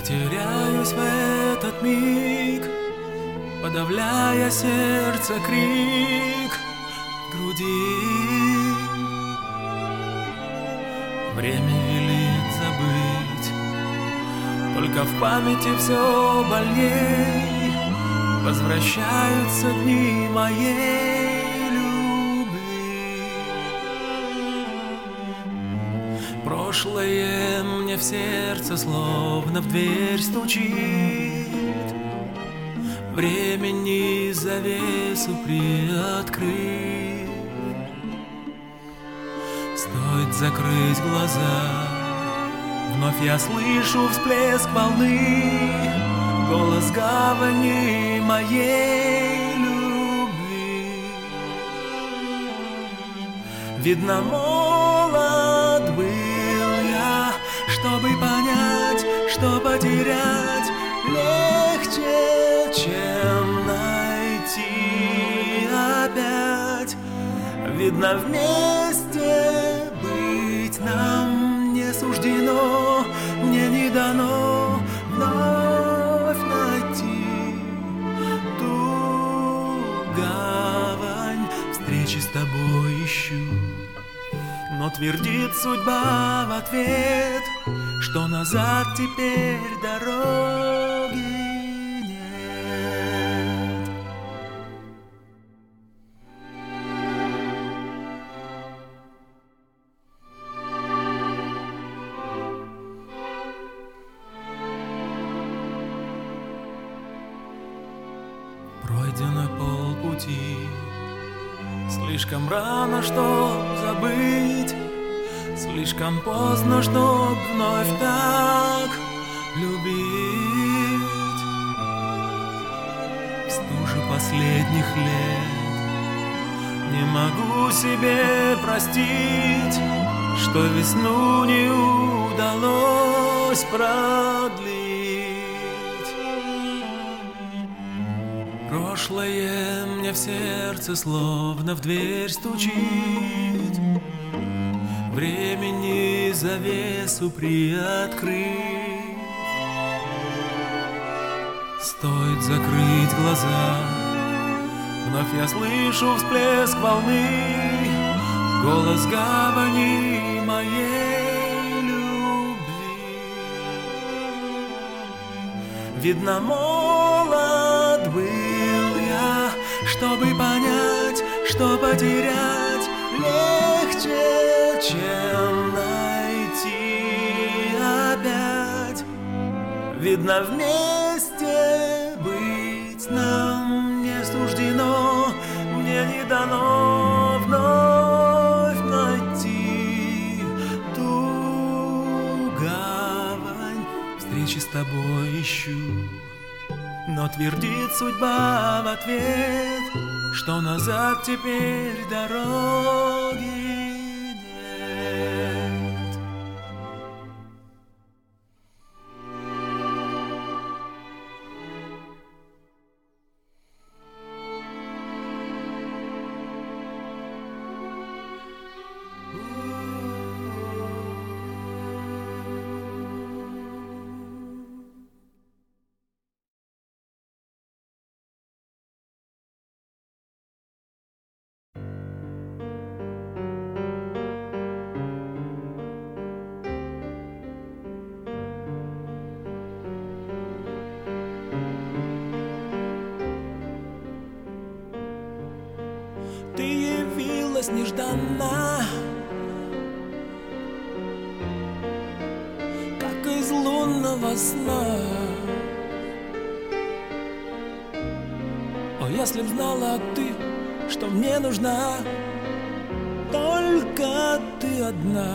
теряюсь в этот миг, подавляя сердце крик в груди. Время велит забыть, только в памяти все больней возвращаются дни моей любви. Прошлое мне в сердце словно в дверь стучит, времени завесу приоткрыть. Стоит закрыть глаза, вновь я слышу всплеск волны, голос гавани моей любви. Видно, молод был я, чтобы понять, что потерять легче, чем найти опять. Видно, вместе быть нам не суждено, мне не дано вновь найти ту гавань. Встречи с тобой ищу, но твердит судьба в ответ, что назад теперь дороги нет. Пройдено полпути, слишком рано, чтоб забыть, слишком поздно, чтоб вновь так любить. В стуже последних лет не могу себе простить, что весну не удалось продлить. Прошлое мне в сердце словно в дверь стучит, времени завесу приоткрыть. Стоит закрыть глаза, вновь я слышу всплеск волны, голос гавани моей любви. Видно, молод был я, чтобы понять, что потерять легче, чем найти опять. Видно, вместе быть нам не суждено, мне не дано вновь найти ту гавань. Встречи с тобой ищу, но твердит судьба в ответ, что назад теперь дороги нет. Ты явилась нежданно, как из лунного сна. О, если б знала ты, что мне нужна только ты одна.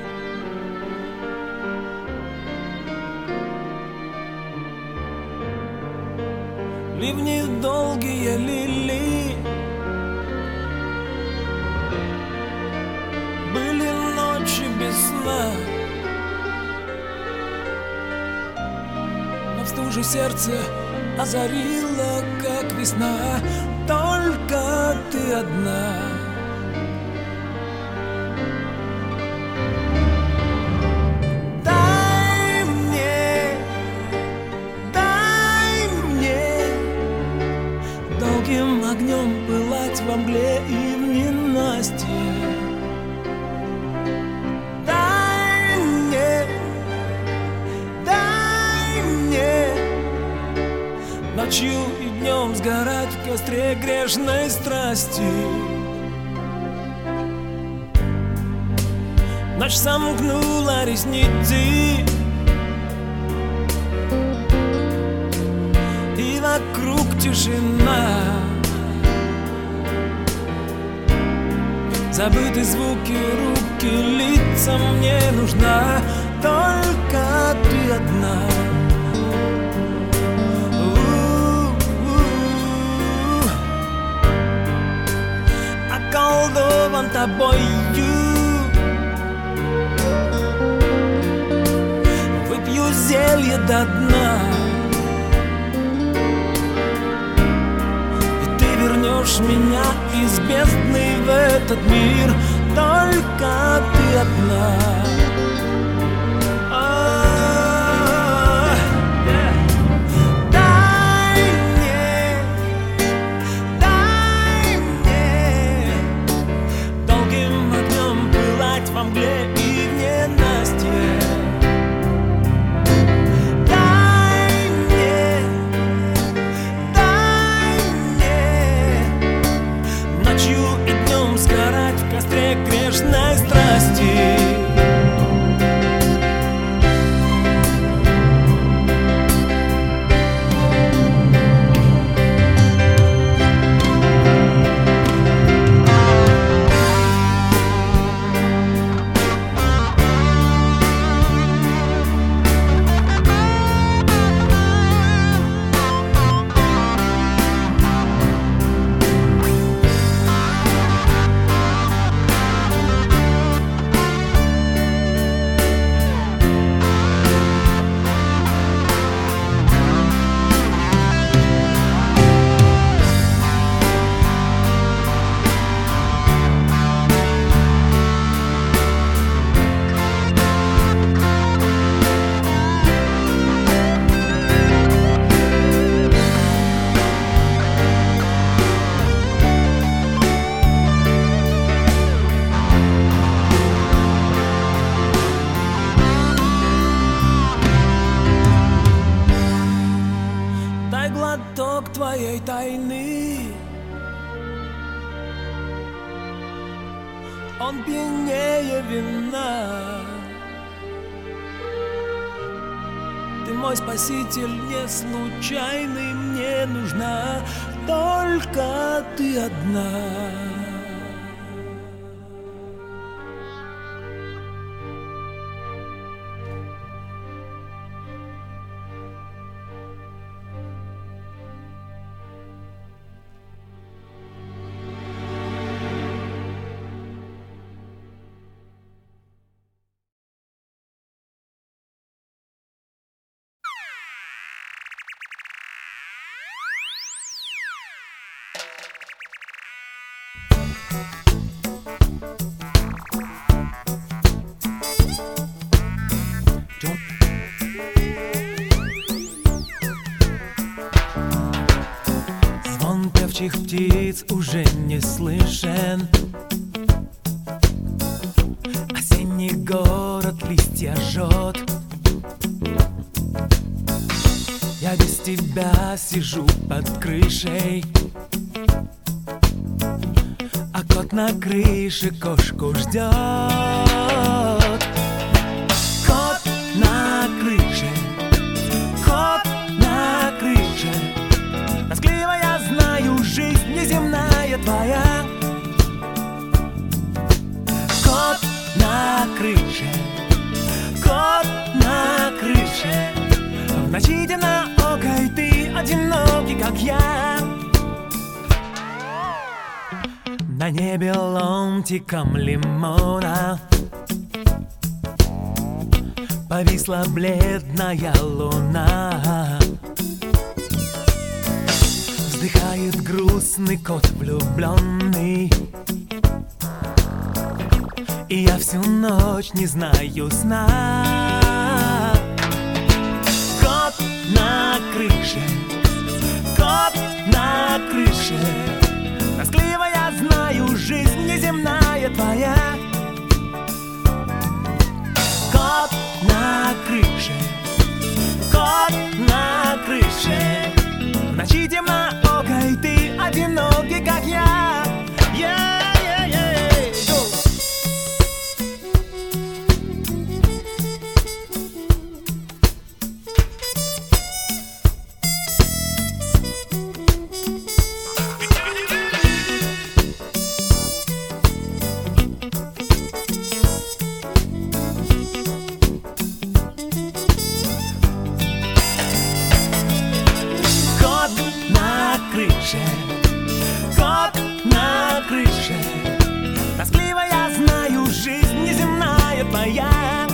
Ливни долгие лили, были ночи без сна, но в стуже сердце озарила, как весна, только ты одна. Дай мне во мгле и в ненастье. Дай мне ночью и днем сгорать в костре грешной страсти. Ночь сомкнула ресницы, и вокруг тишина. Забыты звуки, руки, лица, мне нужна только ты одна. Околдован тобою, выпью зелье до дна, и ты вернешь меня из бездны в этот мир. Только ты одна. Во мгле и в ненастье. Дай мне ночью и днем сгорать в костре грешной страсти. Глоток твоей тайны, он пьянее вина. Ты мой спаситель не случайный, мне нужна только ты одна. Звон певчих птиц уже не слышен. Осенний город листья жжет. Я без тебя сижу под крышей, а кот на крыше кошку ждет. Кот на крыше, кот на крыше. Тоскливо я знаю, жизнь неземная твоя. Кот на крыше, кот на крыше. В ночи темноокой ты одинокий, как я. На небе ломтиком лимона повисла бледная луна. Вздыхает грустный кот влюбленный, и я всю ночь не знаю сна. Кот на крыше, кот на крыше. Тоскливо я жизнь неземная твоя. Кот на крыше, кот на крыше. В ночи темнооко, и ты одинокий, как я. Кот на крыше. Тоскливо я знаю, жизнь неземная твоя.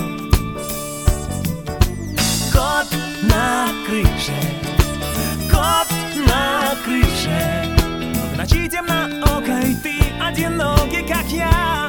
Кот на крыше, кот на крыше. В ночи темнооко, и ты одинокий, как я.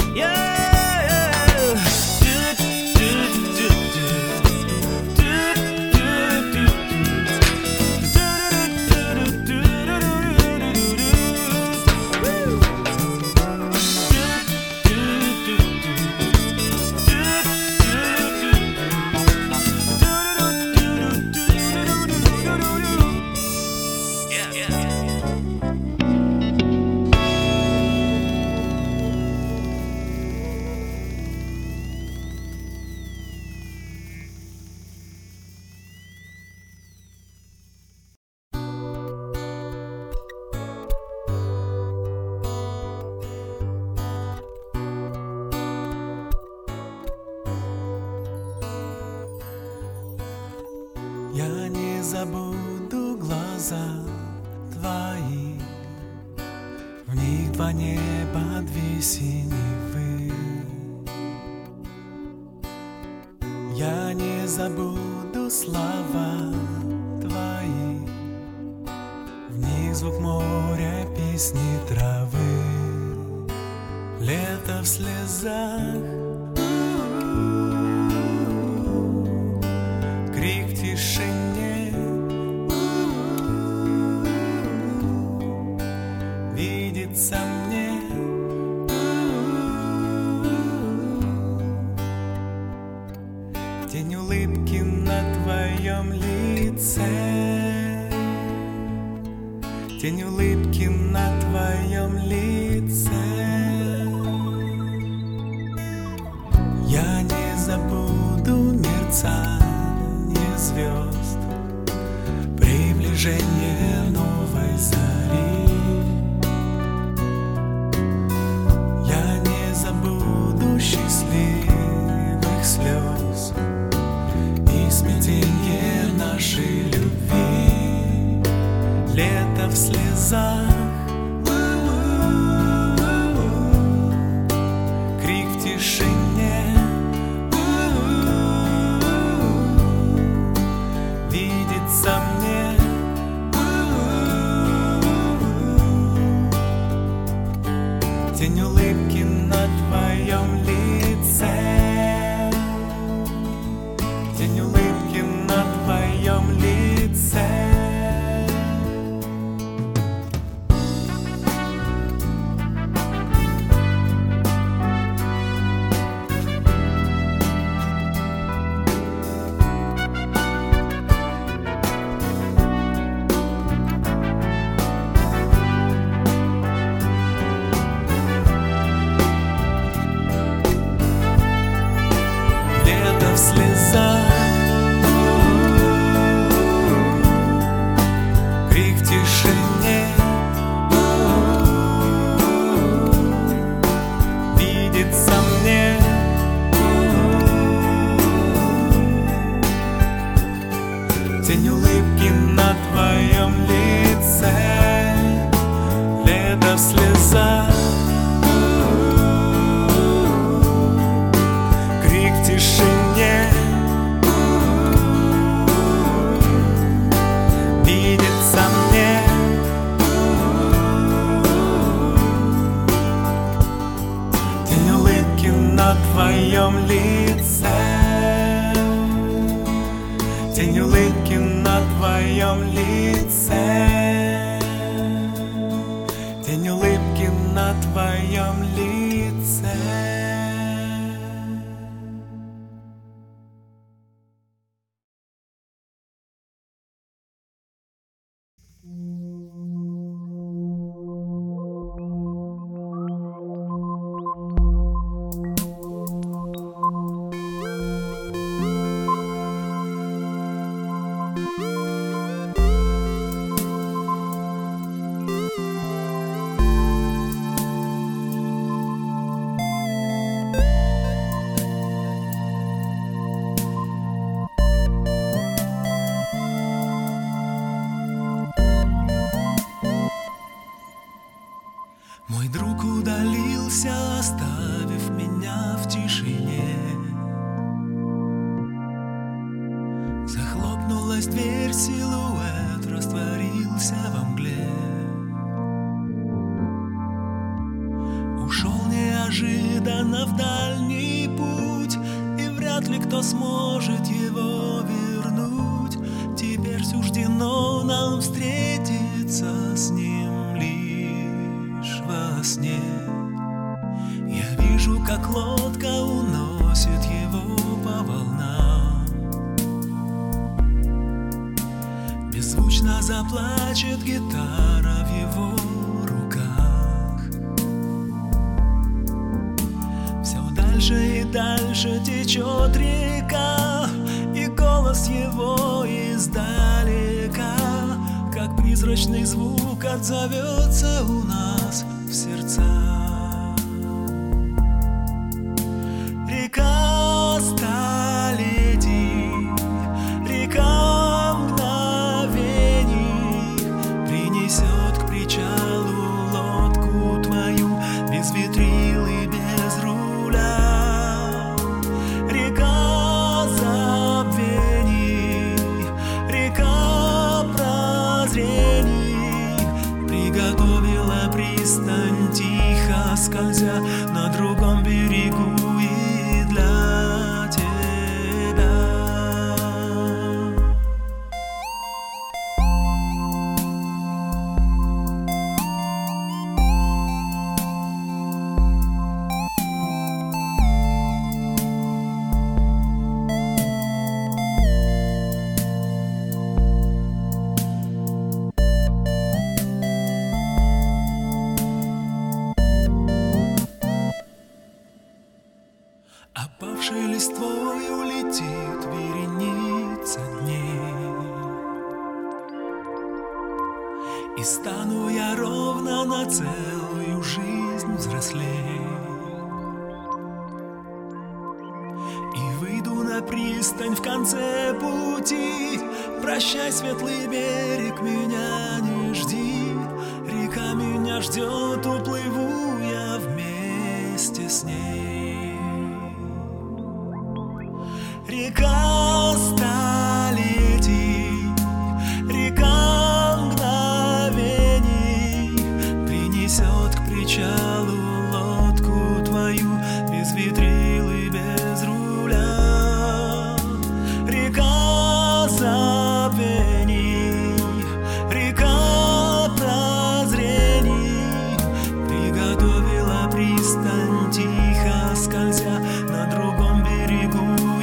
Я не забуду глаза твои, в них два неба, две синевы. Я не забуду слова твои, в них звук моря, песни травы. Лето в слезах, крик в тишине, видится мне. Тень улыбки на твоем лице, тень улыбки на твоем лице. Я не забуду мерцание звезд, приближение новой зари. Я не забуду счастливых слез и смятенье нашей любви. Лето в слезах, крик в тишине, видится мне. Тень улыбки на твоем лице, тень улыбки на твоем лице. В слезах, крик в тишине, видится мне. Тень улыбки на твоем лице, лето в слезах, крик в тишине, видится мне. Тень улыбки на твоем лице, тень улыбки на твоем лице, тень улыбки на твоем сквозь дверь силуэт растворился во мгле. Ушел неожиданно в дальний путь, и вряд ли кто сможет его вернуть. Теперь суждено нам встретиться с ним лишь во сне. Я вижу, как лодка уносит его по волнам. Беззвучно заплачет гитара в его руках. Все дальше и дальше течет река, и голос его издалека, как призрачный звук, отзовется у нас в сердцах. Река столетий, река мгновений принесет к причалу лодку твою без витрил и без руля. Река забвений, река прозрений приготовила пристань, тихо скользя на другом берегу. Опавшей листвой улетит вереница дней, и стану я ровно на целую жизнь взрослей. И выйду на пристань в конце пути. Прощай, светлый берег, меня не жди. Река меня ждет, уплыву я вместе с ней. Река столетий, река мгновений принесет к причалу лодку твою без витрил и без руля. Река забвений, река прозрений приготовила пристань, тихо скользя на другом берегу.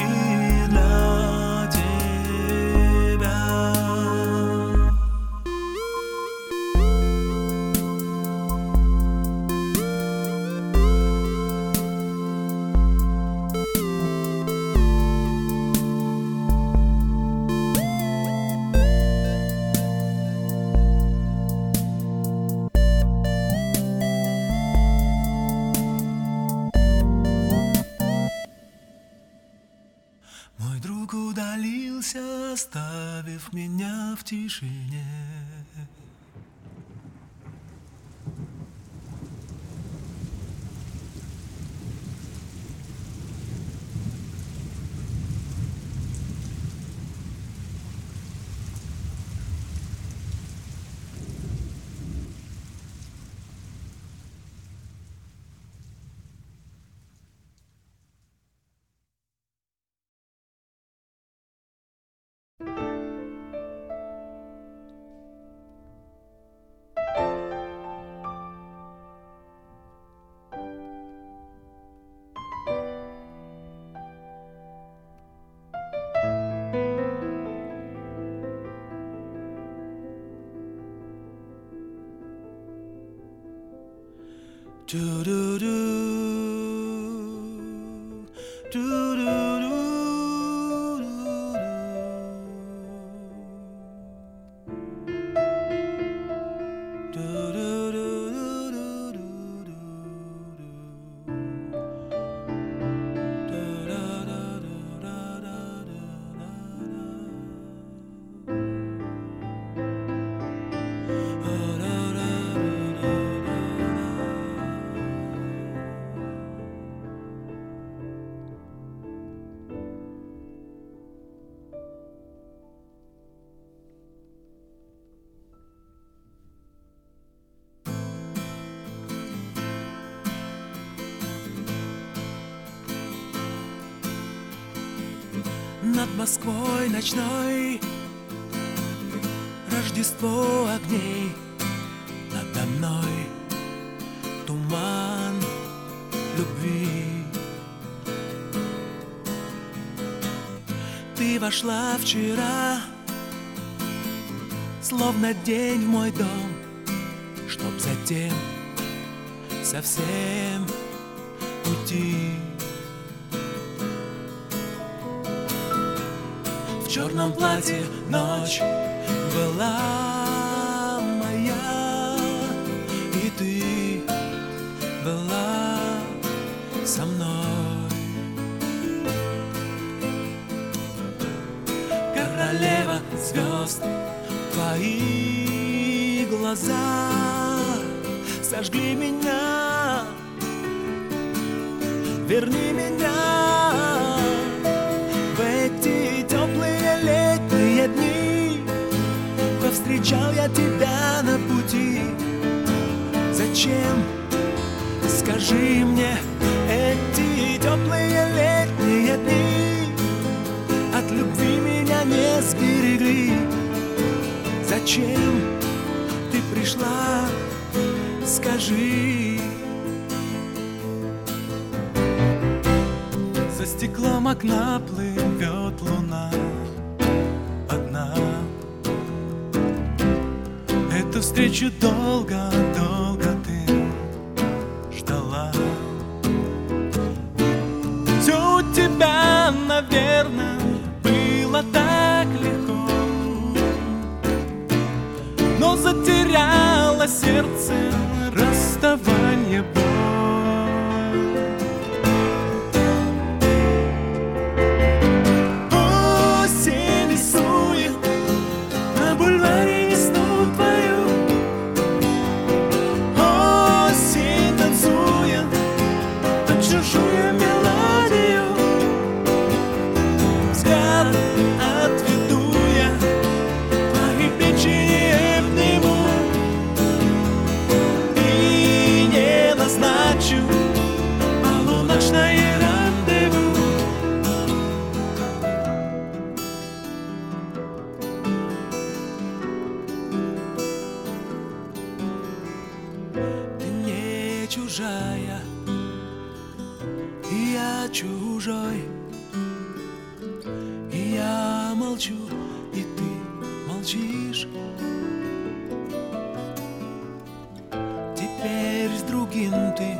Мой друг удалился, оставив меня в тишине. Москвой ночной, Рождество огней надо мной, туман любви. Ты вошла вчера, словно день в мой дом, чтоб затем совсем уйти. В черном платье ночь была моя, и ты была со мной. Королева звезд, твои глаза сожгли меня, верни меня в эти теплые летние дни. Повстречал я тебя на пути. Зачем, скажи мне, эти теплые летние дни от любви меня не сберегли? Зачем ты пришла, скажи? За стеклом окна плывет луна одна. Эту встречу долго-долго ты ждала. Все у тебя, наверное, было так легко, но затеряло сердце расставание боль. Осень рисует на бульваре весну твою. Осень танцует под чужую мелодию. Взгляд отведу я, твои плечи не обниму и не назначу полуночное рандеву. Ты не чужая, и я чужой, и я молчу, и ты молчишь. Теперь с другим ты,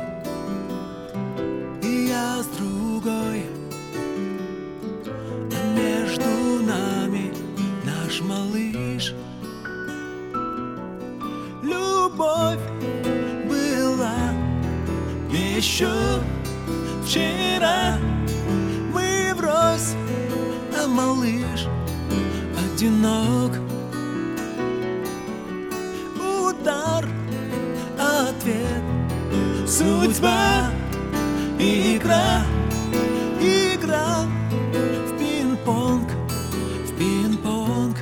и я с другой, а между нами наш малыш. Любовь была еще вчера, мы врозь, а малыш одинок. Удар, ответ, судьба, игра, игра в пинг-понг, в пинг-понг.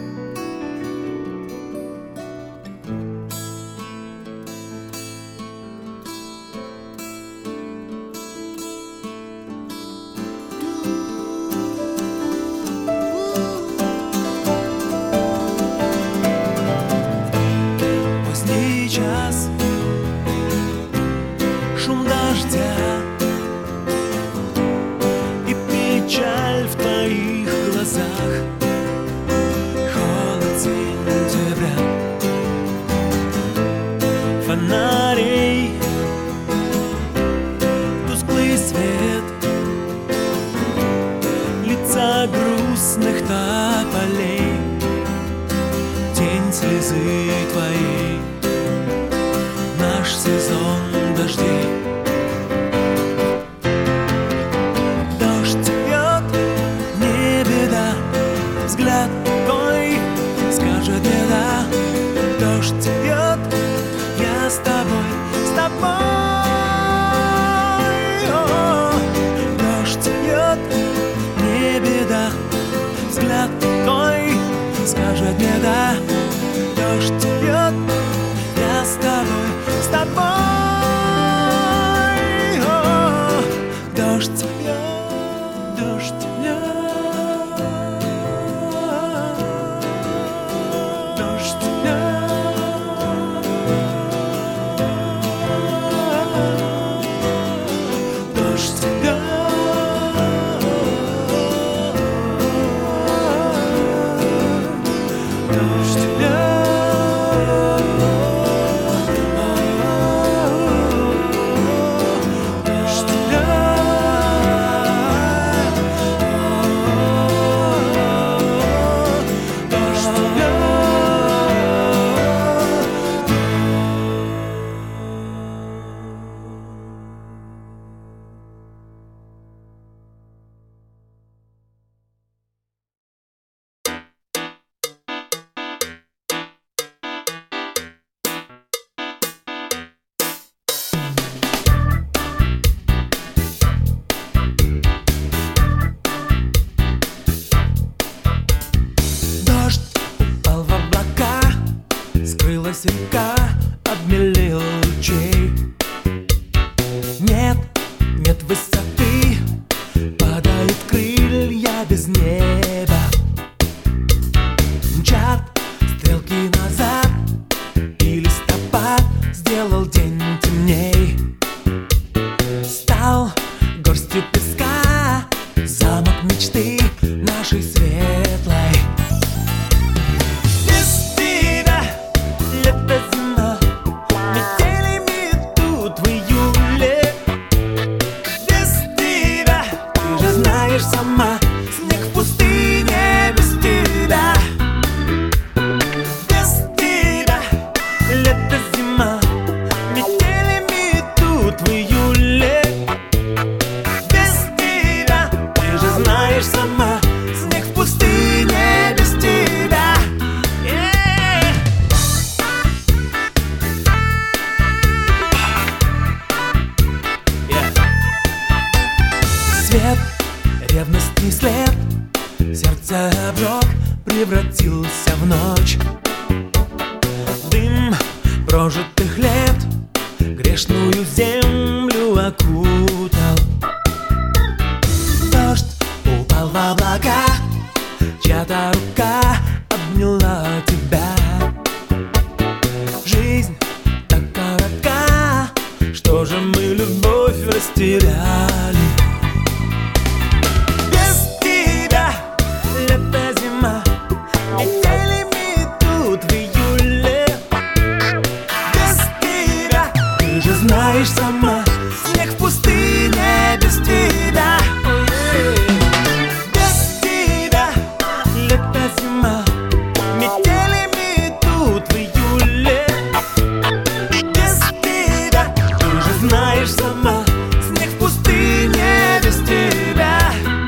Поздний час, шум дождя и печаль в твоих глазах. Холод сентября, фонарей, тусклый свет, лица грустных тополей, тень слезы твоей, наш сезон дождей. Дождь бьет, не беда, взгляд твой скажет не да. Дождь бьет, я с тобой, с тобой. О, дождь бьет, не беда, взгляд твой скажет не да. Дождь бьет, я с тобой, с тобой. О, дождь бьет, дождь бьет. без неба. Мчат стрелки назад, и листопад сделал день темней. Стал горстью песка замок мечты нашей светлой. Без тебя лето, зима, метели метут в июле. Без тебя, ты же знаешь сама, снег в пустыне без тебя. Без тебя лето, зима, метели метут в июле. Без тебя, ты же знаешь сама, снег в пустыне без тебя. Свет, ревностный след, сердце обжег, превратился в ночь. Дым прожитых лет грешную землю окутал. Дождь упал в облака, чья-то рука обняла тебя. Жизнь так коротка, что же мы любовь растеряли? Без тебя лето, зима, метели метут в июле. Без тебя, ты же знаешь сама, снег в пустыне без тебя. Без тебя лето, зима, метели метут в июле. Без тебя, ты же знаешь сама, снег в пустыне без тебя.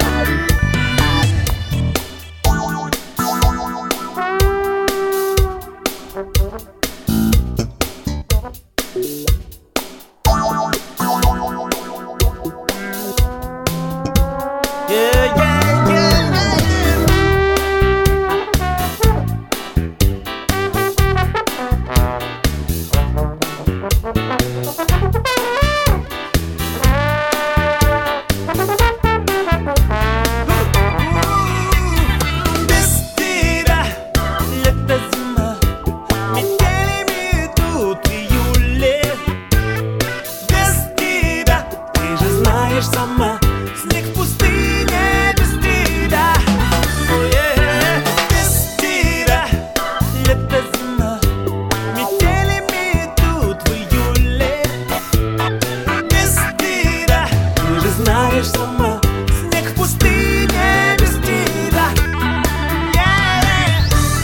Yeah, yeah, yeah. Без тебя лето, зима, метели метут в июле. Без тебя, ты же знаешь сама, снег в пустыне без тебя. Oh, yeah. Без тебя лето, зима, метели метут в июле. Без тебя, ты же знаешь сама, снег в пустыне без тебя. Yeah.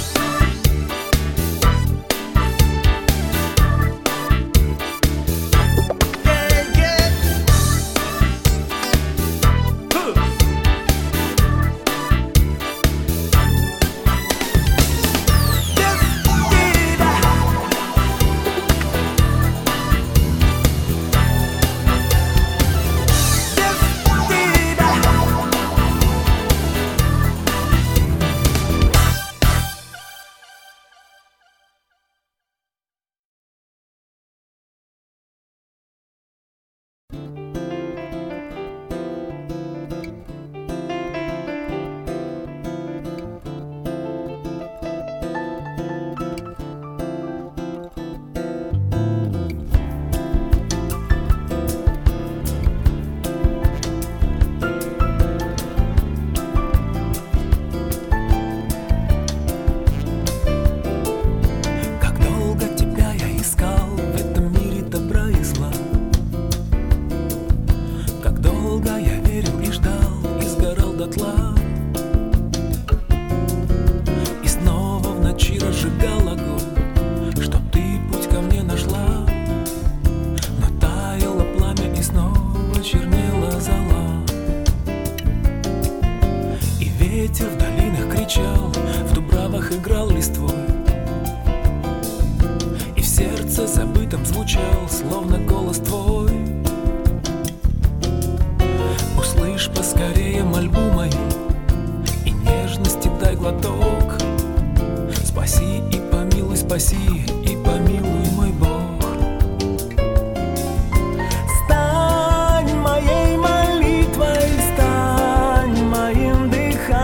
Yeah, yeah. Как долго тебя я искал в этом мире добра и зла. Как долго я верил и ждал, и сгорал дотла. И снова в ночи разжигал огонь, чтоб ты путь ко мне нашла. Но таяло пламя, и снова чернела зола. И ветер в долинах кричал, в дубравах играл листвой. И в сердце забытом звучал, словно голос твой. Услышь поскорее мольбу мою, и нежности дай глоток. Спаси и помилуй, спаси и помилуй, мой Бог. Стань моей молитвой, стань моим дыханием.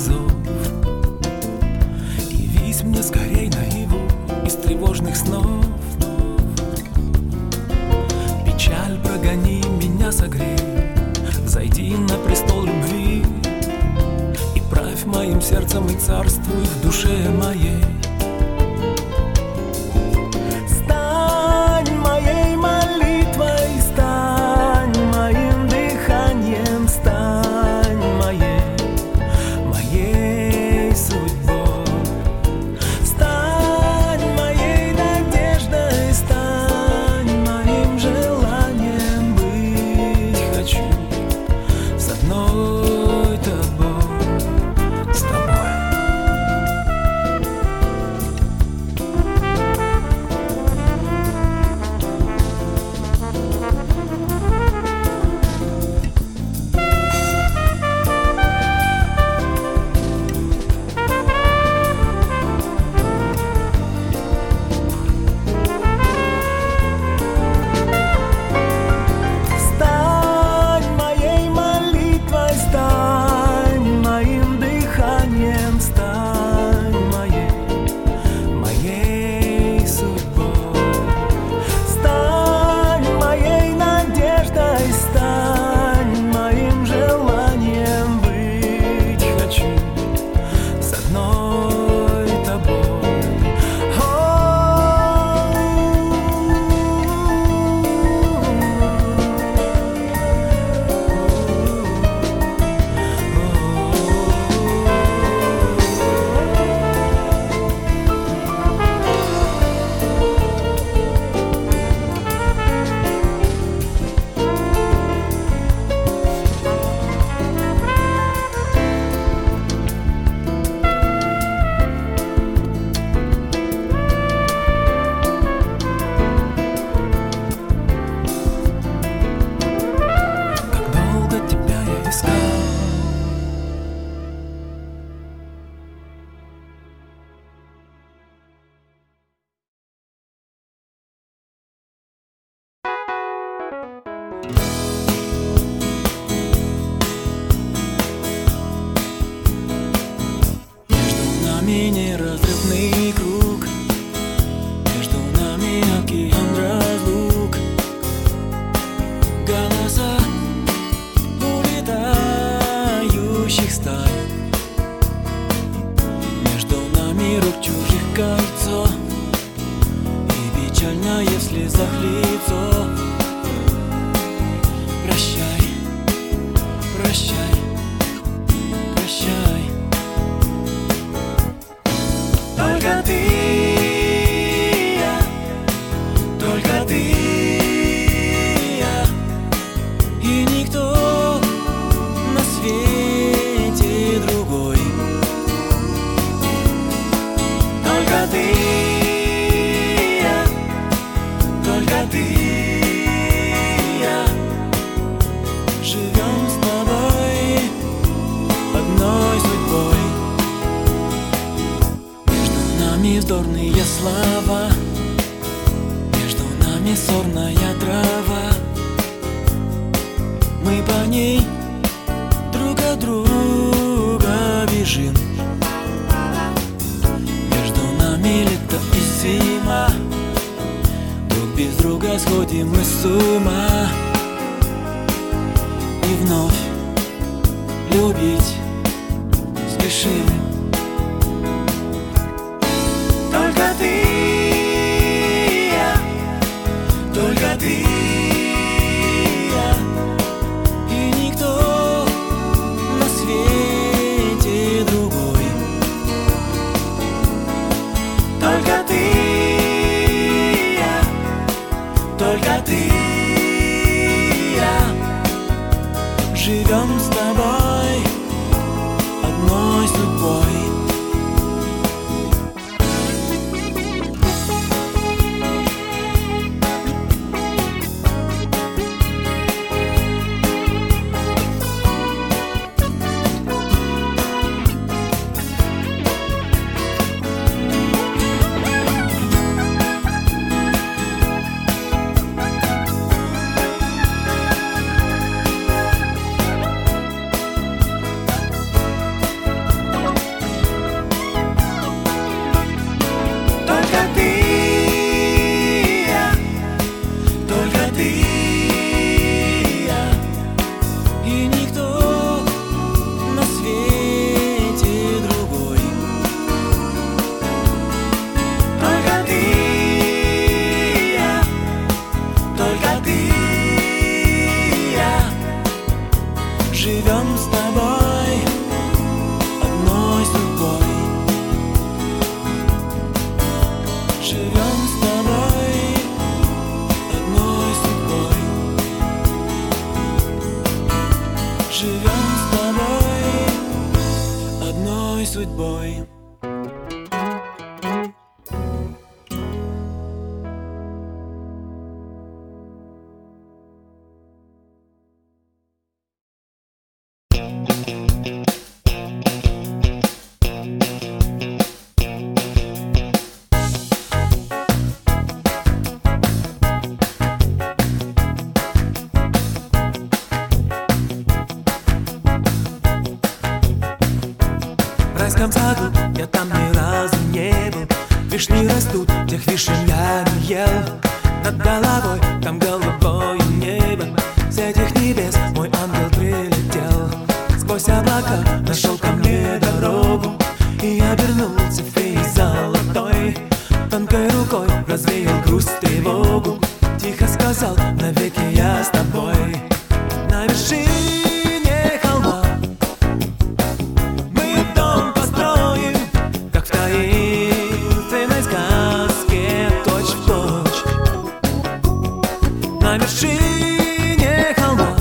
зов. Явись мне скорей наяву из тревожных снов. Печаль прогони, меня согрей, взойди на престол любви и правь моим сердцем и царствуй в душе моей. Стань моей молитвой, стань моим дыханием, стань моей судьбой. Стань моей надеждой, стань моим желанием быть. Хочу с одной тобой, с тобой. Стань моей молитвой, стань моим дыханием, стань моей судьбой. Стань моей надеждой, стань моим желанием быть. Хочу с одной тобой. Как долго тебя я искал. Между нами неразрывный круг, между нами океан разлук. Голоса улетающих стай, между нами рук чужих кольцо и печальное в слезах лицо. Прощай, прощай, прощай. Только ты, только ты, и никто на свете другой. Только ты, только ты, живем с тобой одной судьбой. Между нами вздорные слова, между нами сорная трава. Мы по ней друг от друга бежим. Между нами лето и зима, друг без друга сходим мы с ума. И вновь любить спешим. Только ты, только ты, и никто на свете другой. Только ты, только ты, живем с тобой одной судьбой. одной судьбой. В райском саду я там ни разу не был. Вишни растут, тех вишен я не ел. Над головой там голубое небо. С этих небес мой ангел прилетел. Сквозь облака нашел ко мне дорогу и обернулся феей золотой. Тонкой рукой развеял грусть, тревогу. Тихо сказал: навеки я с тобой. На вершине холма мы дом построим, как в таинственной сказке, точь-в-точь. На вершине холма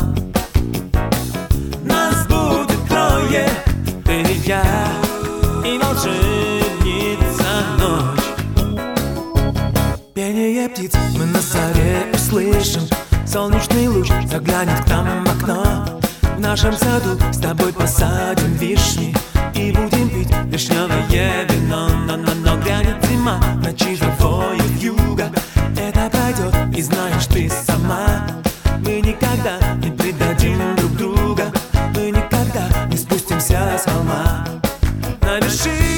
нас будет трое, ты и я, и волшебница ночь. Пение птиц мы на заре услышим. Солнечный луч заглянет к нам в окно. В нашем саду с тобой посадим вишни и будем пить вишневое вино. Но грянет зима, ночи завоет вьюга. Это пройдет, и знаешь ты сама, мы никогда не предадим друг друга. Мы никогда не спустимся с холма. На вершине